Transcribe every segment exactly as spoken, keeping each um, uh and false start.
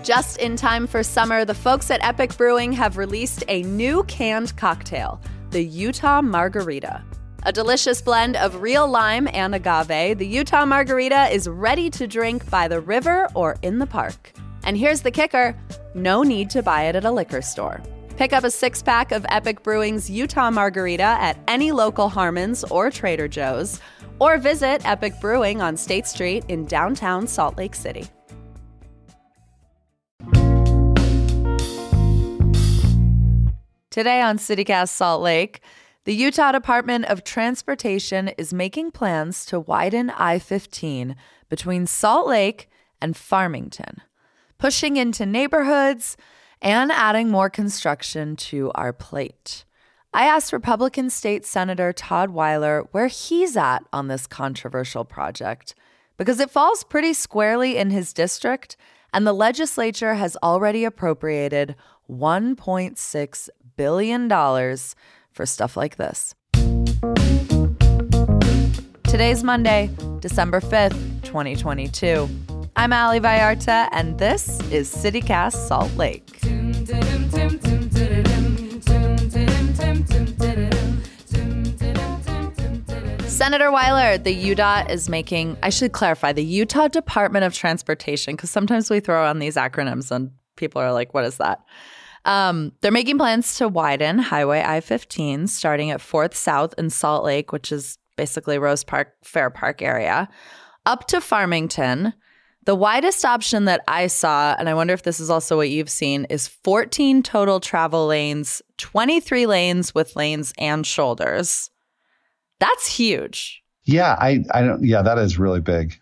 Just in time for summer, the folks at Epic Brewing have released a new canned cocktail, the Utah Margarita. A delicious blend of real lime and agave, the Utah Margarita is ready to drink by the river or in the park. And here's the kicker, no need to buy it at a liquor store. Pick up a six-pack of Epic Brewing's Utah Margarita at any local Harmon's or Trader Joe's, or visit Epic Brewing on State Street in downtown Salt Lake City. Today on CityCast Salt Lake, the Utah Department of Transportation is making plans to widen I fifteen between Salt Lake and Farmington, pushing into neighborhoods and adding more construction to our plate. I asked Republican State Senator Todd Weiler where he's at on this controversial project, because it falls pretty squarely in his district, and the legislature has already appropriated one point six billion dollars for stuff like this. Today's Monday, December fifth, twenty twenty-two. I'm Ali Vallarta, and this is CityCast Salt Lake. Senator Weiler, the U D O T is making, I should clarify, the Utah Department of Transportation, because sometimes we throw on these acronyms and people are like, what is that? Um, they're making plans to widen Highway I fifteen, starting at fourth South in Salt Lake, which is basically Rose Park, Fair Park area, up to Farmington. The widest option that I saw, and I wonder if this is also what you've seen, is fourteen total travel lanes, twenty-three lanes with lanes and shoulders. That's huge. Yeah, I, I don't. Yeah, that is really big.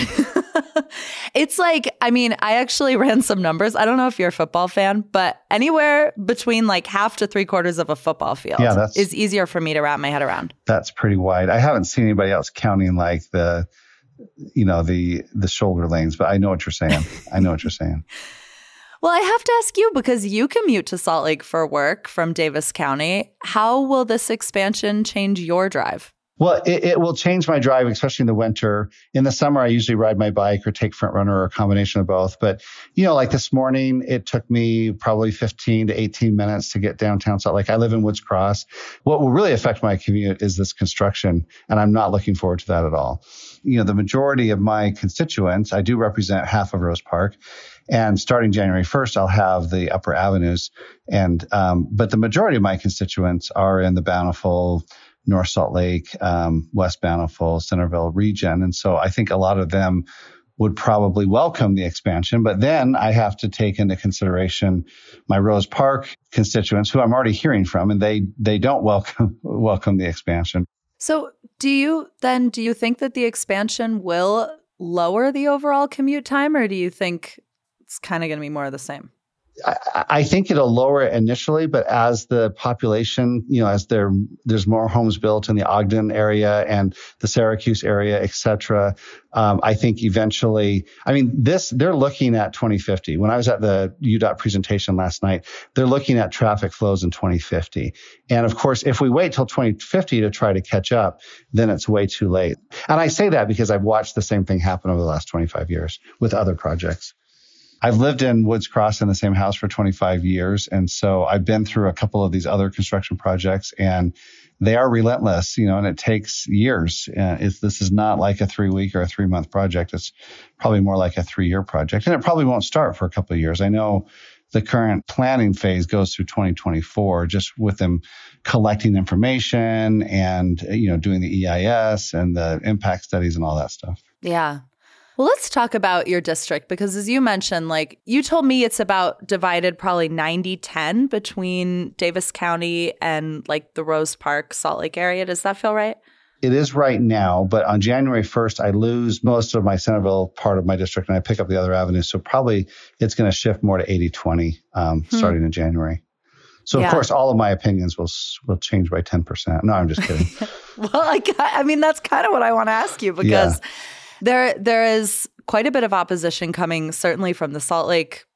It's like, I mean, I actually ran some numbers. I don't know if you're a football fan, but anywhere between like half to three quarters of a football field yeah, that's, is easier for me to wrap my head around. That's pretty wide. I haven't seen anybody else counting like the, you know, the the shoulder lanes, but I know what you're saying. I know what you're saying. Well, I have to ask you, because you commute to Salt Lake for work from Davis County. How will this expansion change your drive? Well, it, it will change my drive, especially in the winter. In the summer, I usually ride my bike or take Front Runner or a combination of both. But, you know, like this morning, it took me probably fifteen to eighteen minutes to get downtown Salt Lake. I live in Woods Cross. What will really affect my commute is this construction, and I'm not looking forward to that at all. You know, the majority of my constituents, I do represent half of Rose Park. And starting January first, I'll have the upper avenues. And um, but the majority of my constituents are in the Bountiful, North Salt Lake, um, West Bountiful, Centerville region. And so I think a lot of them would probably welcome the expansion. But then I have to take into consideration my Rose Park constituents, who I'm already hearing from, and they they don't welcome welcome the expansion. So do you then, do you think that the expansion will lower the overall commute time, or do you think it's kind of going to be more of the same? I, I think it'll lower it initially, but as the population, you know, as there there's more homes built in the Ogden area and the Syracuse area, et cetera, um, I think eventually, I mean, this, they're looking at twenty fifty. When I was at the U D O T presentation last night, they're looking at traffic flows in twenty fifty. And of course, if we wait till twenty fifty to try to catch up, then it's way too late. And I say that because I've watched the same thing happen over the last twenty-five years with other projects. I've lived in Woods Cross in the same house for twenty-five years. And so I've been through a couple of these other construction projects, and they are relentless, you know, and it takes years. Uh, it's, this is not like a three week or a three month project. It's probably more like a three year project, and it probably won't start for a couple of years. I know the current planning phase goes through twenty twenty-four, just with them collecting information and, you know, doing the E I S and the impact studies and all that stuff. Yeah. Well, let's talk about your district, because as you mentioned, like you told me it's about divided probably ninety ten between Davis County and like the Rose Park, Salt Lake area. Does that feel right? It is right now, but on January first, I lose most of my Centerville part of my district and I pick up the other avenues. So probably it's going to shift more to eighty twenty um, hmm. starting in January. So, yeah. Of course, all of my opinions will will change by ten percent. No, I'm just kidding. Well, I, I mean, that's kind of what I want to ask you, because yeah. there there is quite a bit of opposition coming, certainly from the Salt Lake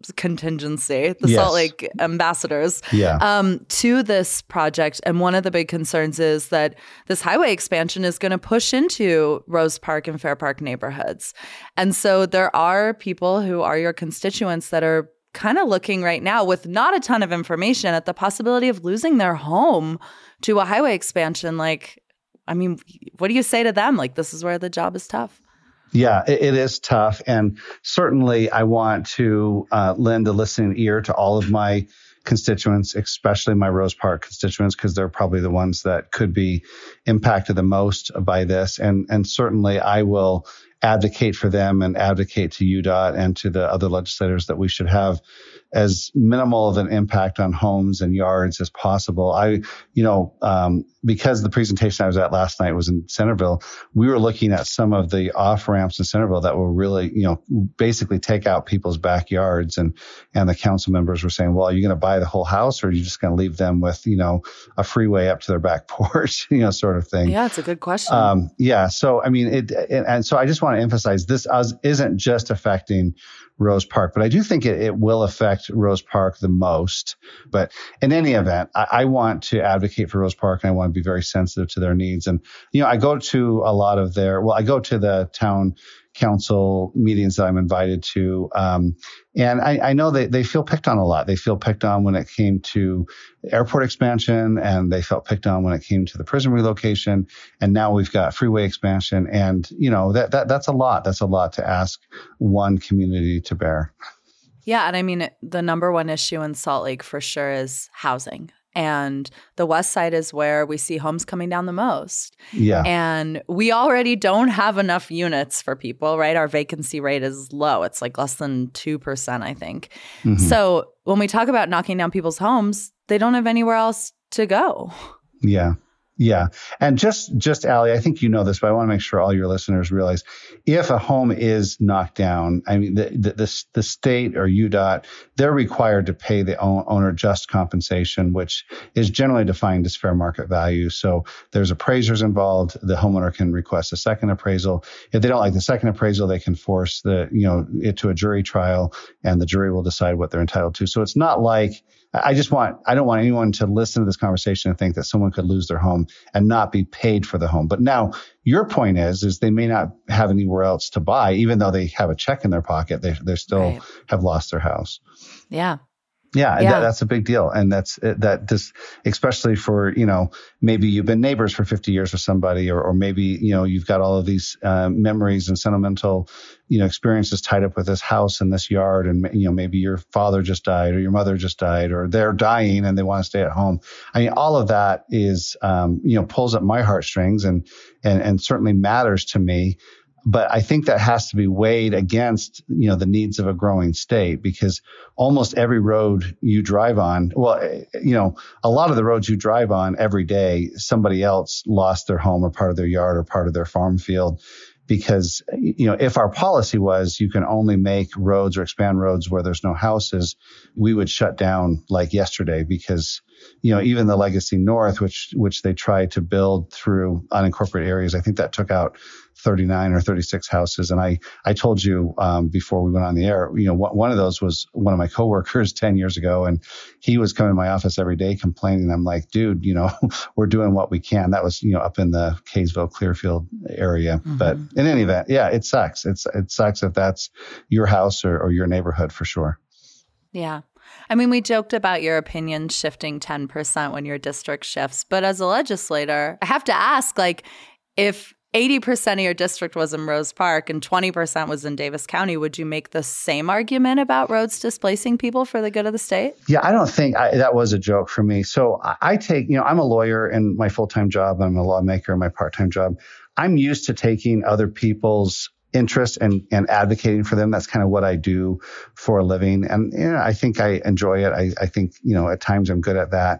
contingency, the yes. Salt Lake ambassadors, yeah. um, to this project. And one of the big concerns is that this highway expansion is going to push into Rose Park and Fair Park neighborhoods. And so there are people who are your constituents that are kind of looking right now with not a ton of information at the possibility of losing their home to a highway expansion. Like, I mean, what do you say to them? Like, this is where the job is tough. Yeah, it, it is tough. And certainly I want to uh, lend a listening ear to all of my constituents, especially my Rose Park constituents, because they're probably the ones that could be impacted the most by this. And, and certainly I will advocate for them and advocate to U DOT and to the other legislators that we should have as minimal of an impact on homes and yards as possible. I, you know, um, because the presentation I was at last night was in Centerville, we were looking at some of the off ramps in Centerville that will really, you know, basically take out people's backyards. And, and the council members were saying, well, are you going to buy the whole house or are you just going to leave them with, you know, a freeway up to their back porch, you know, sort of thing? Yeah, it's a good question. Um, yeah. So, I mean, it, it, and so I just want to emphasize this isn't just affecting Rose Park, but I do think it, it will affect Rose Park the most. But in any event, I, I want to advocate for Rose Park and I want to be very sensitive to their needs. And, you know, I go to a lot of their, well, I go to the town council meetings that I'm invited to. Um, and I, I know they, they feel picked on a lot. They feel picked on when it came to airport expansion, and they felt picked on when it came to the prison relocation. And now we've got freeway expansion. And, you know, that, that that's a lot. That's a lot to ask one community to bear. Yeah. And I mean, the number one issue in Salt Lake for sure is housing. And the west side is where we see homes coming down the most. Yeah. And we already don't have enough units for people, right? Our vacancy rate is low. It's like less than two percent, I think. Mm-hmm. So when we talk about knocking down people's homes, they don't have anywhere else to go. Yeah. Yeah. And just, just Allie, I think you know this, but I want to make sure all your listeners realize if a home is knocked down, I mean, the, the, the, the state or U DOT, they're required to pay the owner just compensation, which is generally defined as fair market value. So there's appraisers involved. The homeowner can request a second appraisal. If they don't like the second appraisal, they can force the, you know, it to a jury trial and the jury will decide what they're entitled to. So it's not like, I just want, I don't want anyone to listen to this conversation and think that someone could lose their home and not be paid for the home. But now your point is, is they may not have anywhere else to buy, even though they have a check in their pocket, they they still right. have lost their house. Yeah. Yeah, yeah. That, that's a big deal. And that's that just, especially for, you know, maybe you've been neighbors for fifty years with somebody, or, or maybe, you know, you've got all of these uh, memories and sentimental, you know, experiences tied up with this house and this yard. And, you know, maybe your father just died or your mother just died or they're dying and they want to stay at home. I mean, all of that is, um, you know, pulls at my heartstrings and, and, and certainly matters to me. But I think that has to be weighed against, you know, the needs of a growing state, because almost every road you drive on, well, you know, a lot of the roads you drive on every day, somebody else lost their home or part of their yard or part of their farm field. Because, you know, if our policy was you can only make roads or expand roads where there's no houses, we would shut down like yesterday, because, you know, even the Legacy North, which which they tried to build through unincorporated areas, I think that took out thirty-nine or thirty-six houses. And I, I told you um, before we went on the air, you know, one of those was one of my coworkers ten years ago. And he was coming to my office every day complaining. I'm like, dude, you know, we're doing what we can. That was, you know, up in the Kaysville, Clearfield area. Mm-hmm. But in any event, yeah, it sucks. It's It sucks if that's your house or, or your neighborhood for sure. Yeah. I mean, we joked about your opinion shifting ten percent when your district shifts. But as a legislator, I have to ask, like, if eighty percent of your district was in Rose Park and twenty percent was in Davis County, would you make the same argument about roads displacing people for the good of the state? Yeah, I don't think I, that was a joke for me. So I, I take, you know, I'm a lawyer in my full-time job. I'm a lawmaker in my part-time job. I'm used to taking other people's interest and, and advocating for them. That's kind of what I do for a living. And, you know, I think I enjoy it. I, I think, you know, at times I'm good at that.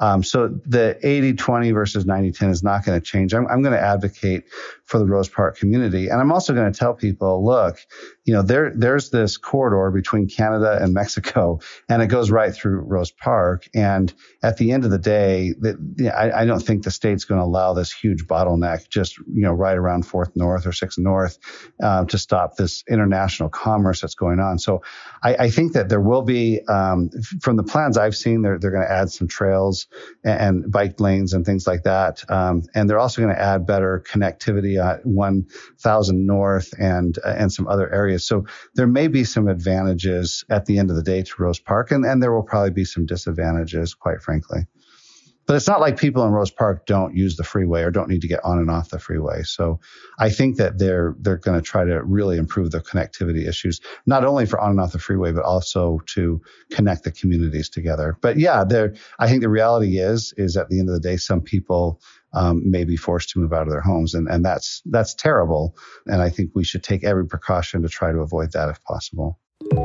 Um, so the eighty twenty versus ninety ten is not going to change. I'm, I'm going to advocate for the Rose Park community. And I'm also going to tell people, look, you know, there there's this corridor between Canada and Mexico, and it goes right through Rose Park. And at the end of the day, that you know, I, I don't think the state's going to allow this huge bottleneck just, you know, right around fourth North or sixth North um, to stop this international commerce that's going on. So I, I think that there will be, um, from the plans I've seen, they're, they're going to add some trails and, and bike lanes and things like that. Um, and they're also going to add better connectivity at one thousand North and, uh, and some other areas. So there may be some advantages at the end of the day to Rose Park, and, and there will probably be some disadvantages, quite frankly. But it's not like people in Rose Park don't use the freeway or don't need to get on and off the freeway. So I think that they're they're going to try to really improve the connectivity issues, not only for on and off the freeway, but also to connect the communities together. But yeah, there. I think the reality is is at the end of the day, some people um, may be forced to move out of their homes, and and that's that's terrible. And I think we should take every precaution to try to avoid that if possible.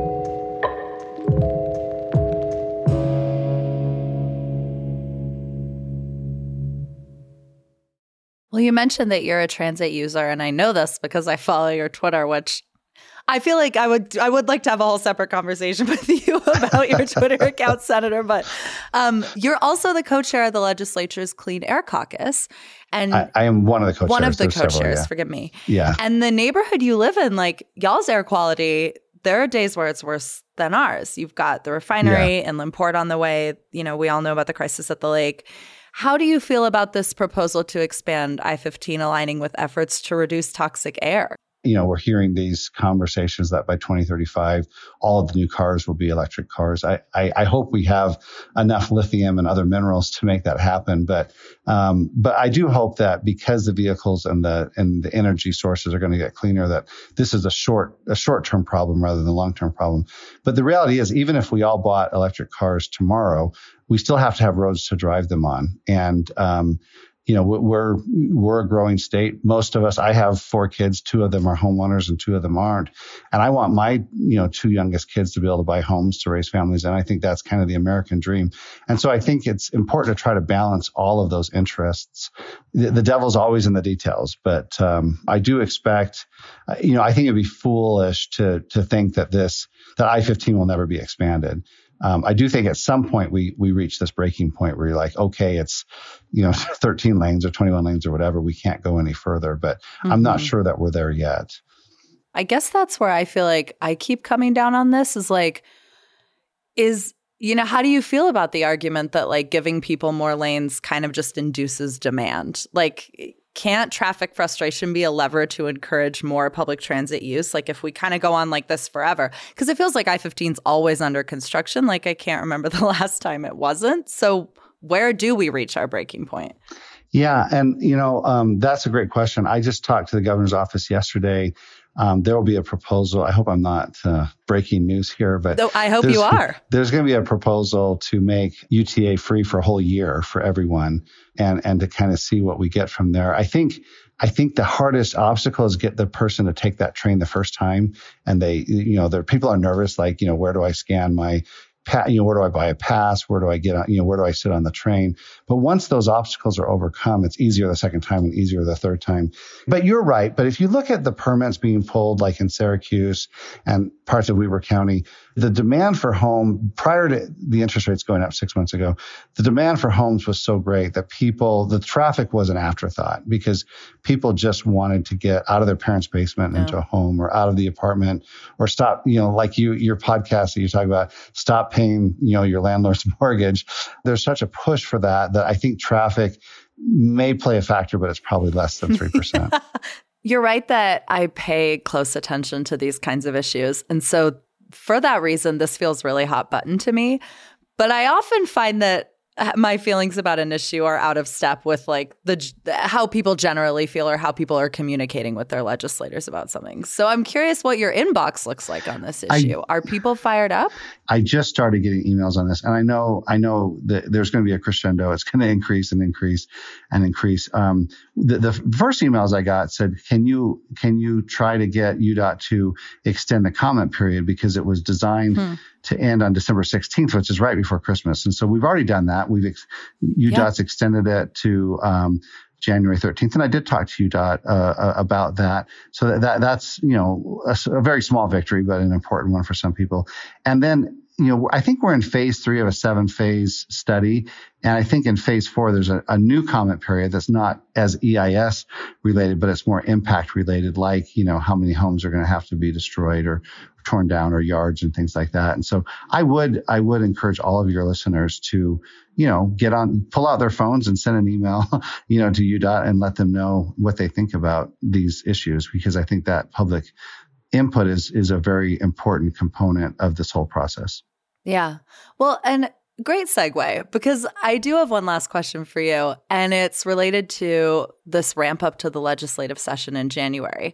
Well, you mentioned that you're a transit user, and I know this because I follow your Twitter, which I feel like I would I would like to have a whole separate conversation with you about your Twitter account, Senator. But um, you're also the co-chair of the legislature's Clean Air Caucus. And I, I am one of the co-chairs. One of the There's co-chairs, several, yeah. forgive me. Yeah. And the neighborhood you live in, like y'all's air quality, there are days where it's worse than ours. You've got the refinery Yeah. and Limport on the way. You know, we all know about the crisis at the lake. How do you feel about this proposal to expand I fifteen aligning with efforts to reduce toxic air? You know, we're hearing these conversations that by twenty thirty-five, all of the new cars will be electric cars. I, I, I hope we have enough lithium and other minerals to make that happen. But um, but I do hope that because the vehicles and the and the energy sources are going to get cleaner, that this is a short a short term problem rather than a long term problem. But the reality is, even if we all bought electric cars tomorrow, we still have to have roads to drive them on. And um, you know, we're we're a growing state. Most of us, I have four kids, two of them are homeowners and two of them aren't. And I want my, you know, two youngest kids to be able to buy homes to raise families. And I think that's kind of the American dream. And so I think it's important to try to balance all of those interests. The, the devil's always in the details, but um, I do expect, uh, you know, I think it'd be foolish to to think that this, that I fifteen will never be expanded. Um, I do think at some point we we reach this breaking point where you're like, okay, it's, you know, thirteen lanes or twenty-one lanes or whatever. We can't go any further, but mm-hmm. I'm not sure that we're there yet. I guess that's where I feel like I keep coming down on this is like, is, you know, how do you feel about the argument that like giving people more lanes kind of just induces demand? Like, can't traffic frustration be a lever to encourage more public transit use? Like if we kind of go on like this forever, because it feels like I fifteen's always under construction. Like I can't remember the last time it wasn't. So where do we reach our breaking point? Yeah. And, you know, um, that's a great question. I just talked to the governor's office yesterday. Um, there will be a proposal. I hope I'm not uh, breaking news here, but no, I hope you are. There's going to be a proposal to make U T A free for a whole year for everyone, and and to kind of see what we get from there. I think I think the hardest obstacle is get the person to take that train the first time, and they, you know, there people are nervous, like, you know, where do I scan my you know, where do I buy a pass? Where do I get on, you know, where do I sit on the train? But once those obstacles are overcome, it's easier the second time and easier the third time. But you're right. But if you look at the permits being pulled, like in Syracuse and parts of Weber County, the demand for home prior to the interest rates going up six months ago, the demand for homes was so great that people, the traffic was an afterthought because people just wanted to get out of their parents' basement yeah. into a home or out of the apartment or stop, you know, like you, your podcast that you talk about, stop paying, you know, your landlord's mortgage. There's such a push for that, that I think traffic may play a factor, but it's probably less than three percent. You're right that I pay close attention to these kinds of issues. And so for that reason, this feels really hot button to me. But I often find that my feelings about an issue are out of step with like the how people generally feel or how people are communicating with their legislators about something. So I'm curious what your inbox looks like on this issue. I, are people fired up? I just started getting emails on this, and I know I know that there's going to be a crescendo. It's going to increase and increase and increase. Um, the, the first emails I got said, "Can you can you try to get U D O T to extend the comment period because it was designed." Hmm. to end on December sixteenth, which is right before Christmas. And so we've already done that. We've ex- UDOT's yeah. extended it to um, January thirteenth. And I did talk to UDOT uh, about that. So that, that that's, you know, a, a very small victory, but an important one for some people. And then, you know, I think we're in phase three of a seven phase study. And I think in phase four, there's a, a new comment period that's not as E I S related, but it's more impact related, like, you know, how many homes are going to have to be destroyed or torn down or yards and things like that. And so I would, I would encourage all of your listeners to, you know, get on, pull out their phones and send an email, you know, to UDOT and let them know what they think about these issues, because I think that public input is, is a very important component of this whole process. Yeah. Well, and great segue, because I do have one last question for you, and it's related to this ramp up to the legislative session in January.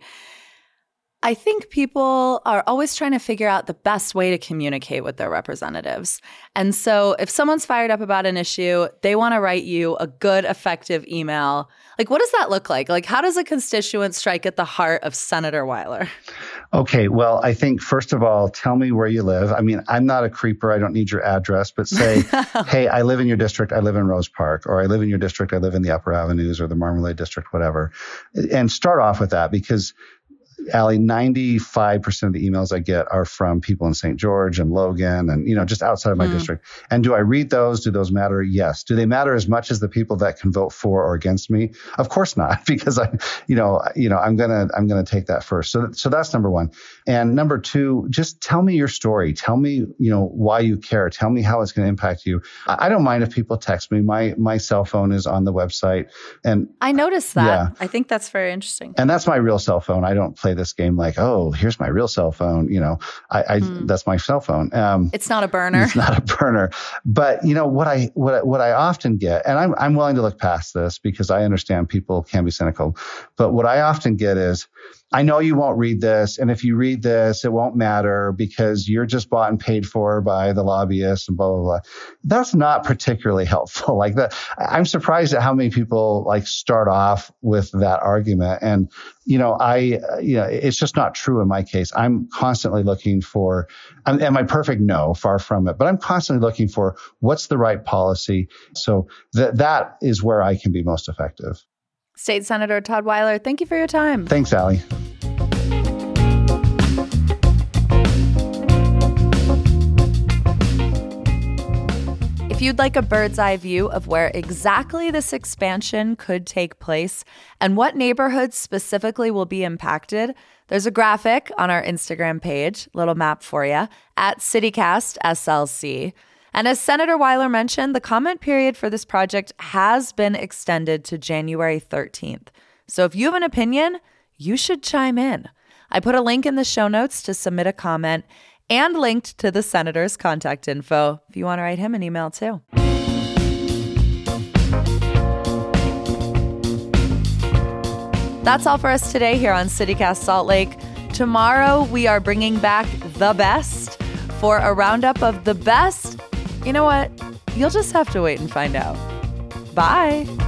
I think people are always trying to figure out the best way to communicate with their representatives. And so if someone's fired up about an issue, they want to write you a good, effective email. Like, what does that look like? Like, how does a constituent strike at the heart of Senator Weiler? Okay, well, I think, first of all, tell me where you live. I mean, I'm not a creeper. I don't need your address, but say, hey, I live in your district. I live in Rose Park, or I live in your district. I live in the Upper Avenues or the Marmalade District, whatever. And start off with that, because Allie, ninety-five percent of the emails I get are from people in Saint George and Logan and, you know, just outside of my mm. district. And do I read those? Do those matter? Yes. Do they matter as much as the people that can vote for or against me? Of course not, because I, you know, you know, I'm going to, I'm going to take that first. So, so that's number one. And number two, just tell me your story. Tell me, you know, why you care. Tell me how it's going to impact you. I don't mind if people text me. My, my cell phone is on the website. And I noticed that. Yeah. I think that's very interesting. And that's my real cell phone. I don't play this game like, oh, here's my real cell phone. You know, I, I mm. that's my cell phone. Um, it's not a burner. It's not a burner. But you know what I what what I often get, and I'm I'm willing to look past this because I understand people can be cynical. But what I often get is, I know you won't read this, and if you read this, it won't matter because you're just bought and paid for by the lobbyists and blah, blah, blah. That's not particularly helpful. Like that, I'm surprised at how many people like start off with that argument. And, you know, I, you know, it's just not true in my case. I'm constantly looking for, am I perfect? No, far from it. But I'm constantly looking for what's the right policy. So that that is where I can be most effective. State Senator Todd Weiler, thank you for your time. Thanks, Allie. If you'd like a bird's eye view of where exactly this expansion could take place and what neighborhoods specifically will be impacted, there's a graphic on our Instagram page, little map for you, at CityCast S L C. And as Senator Weiler mentioned, the comment period for this project has been extended to January thirteenth. So if you have an opinion, you should chime in. I put a link in the show notes to submit a comment and linked to the senator's contact info if you want to write him an email too. That's all for us today here on CityCast Salt Lake. Tomorrow, we are bringing back the best for a roundup of the best. You know what? You'll just have to wait and find out. Bye.